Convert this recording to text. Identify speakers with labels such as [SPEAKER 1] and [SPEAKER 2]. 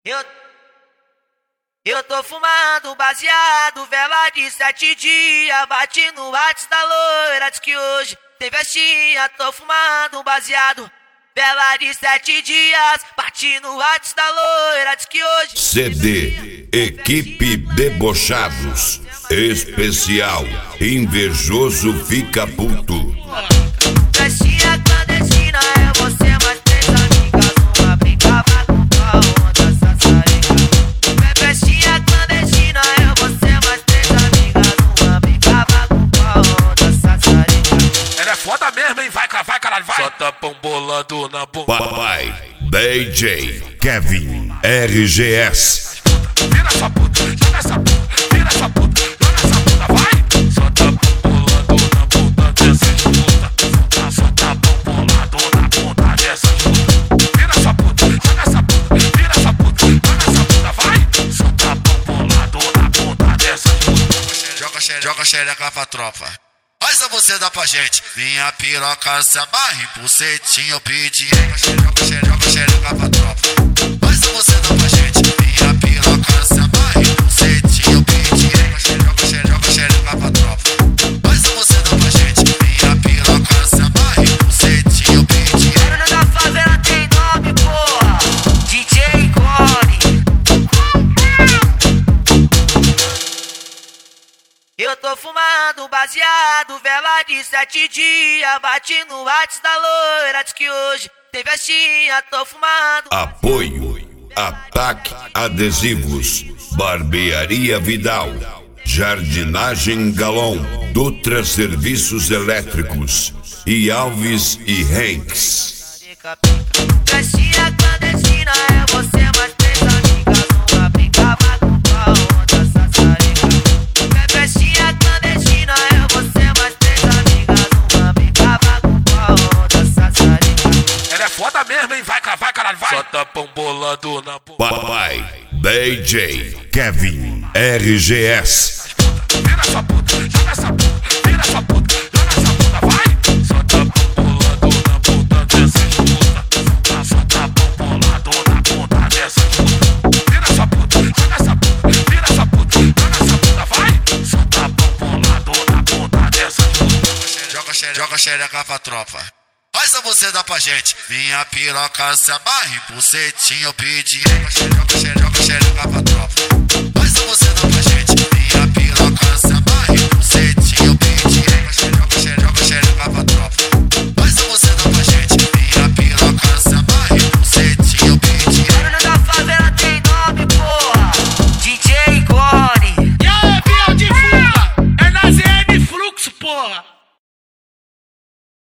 [SPEAKER 1] Eu, eu tô fumando baseado, vela de 7 dias. Bati no WhatsApp da loira, diz que hoje tem festinha. Tô fumando baseado, vela de 7 dias. Bati no WhatsApp da loira, diz que hoje
[SPEAKER 2] CD Equipe Debochados Especial Invejoso Fica Puto.
[SPEAKER 1] festinha clandestina é você mais 3 amigas. Uma brincava com a outra sassarica. Festinha clandestina é você mais 3 amigas. Uma brincava com a outra sassarica.
[SPEAKER 3] Ela é foda mesmo, hein? Vai, caralho, vai! Só tá bolando na bunda.
[SPEAKER 2] Papai DJ Kevin RGS.
[SPEAKER 3] Vira essa puta, joga essa puta, vira essa puta, joga essa puta, vai! Só tá bolando na bunda dessa puta. Só tá bolado na bunda dessa puta. Vira essa puta, joga essa puta, vira essa puta, joga essa puta, vai! Só tá bolado na bunda dessa puta.
[SPEAKER 4] Joga xereca pra tropa. Faz a você dá pra gente. Minha piroca se amarre, bucetinho eu pedi. Joga xereca pra tropa. Faz a você dá pra gente. Minha piroca se amarre, bucetinho eu pedi. Joga xereca pra tropa. Faz a você dá pra gente. Minha piroca se amarre, bucetinho eu pedi.
[SPEAKER 1] Barulho da favela tem nome, porra. DJ Cone. Eu tô fumando baseado, vela de 7 dias. Bati no WhatsApp da loira, diz que hoje tem festinha. Tô fumando.
[SPEAKER 2] Apoio Ataque Adesivos, Barbearia Vidal, Jardinagem Galon, Dutra Serviços Elétricos e Alves e Hanks.
[SPEAKER 1] Festinha clandestina é você mais 3 amigas. Uma brincava com a outra sassarica. Festinha clandestina é você mais 3 amigas. Uma brincava com a outra sassarica.
[SPEAKER 3] Ela é foda mesmo, hein? Vai, caralho, vai! Só tá bolando na bunda.
[SPEAKER 2] Papai DJ Kevin RGS.
[SPEAKER 3] Vira essa puta, joga essa puta, vira essa puta, joga essa puta, vai! Só tá bolado na bunda dessa puta. Só tá bolado na bunda dessa puta. Vira essa puta, joga essa puta, vira essa puta, joga essa puta, vai! Só tá bolado na bunda dessa puta.
[SPEAKER 4] Joga xereca pra tropa. Faz a você dá pra gente. Minha piroca se amarre, bucetinho eu pedi. Joga xereca pra tropa. Faz a você dá pra gente. Minha piroca se amarre, bucetinho eu pedi. Joga xereca pra tropa. Faz a você dá pra gente. Minha piroca se amarre, bucetinho eu pedi.
[SPEAKER 1] Barulho da favela tem nome, porra. DJ Cone.
[SPEAKER 3] E aí, fiel de fuga? É na ZN Fluxo, porra!